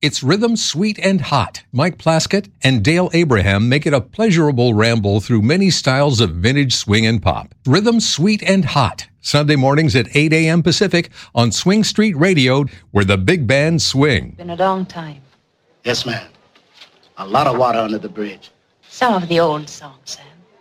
It's Rhythm Sweet and Hot. Mike Plaskett and Dale Abraham make it a pleasurable ramble through many styles of vintage swing and pop. Rhythm Sweet and Hot. Sunday mornings at 8 a.m. Pacific on Swing Street Radio, where the big bands swing. Been a long time. Yes, ma'am. A lot of water under the bridge. Some of the old songs, Sam.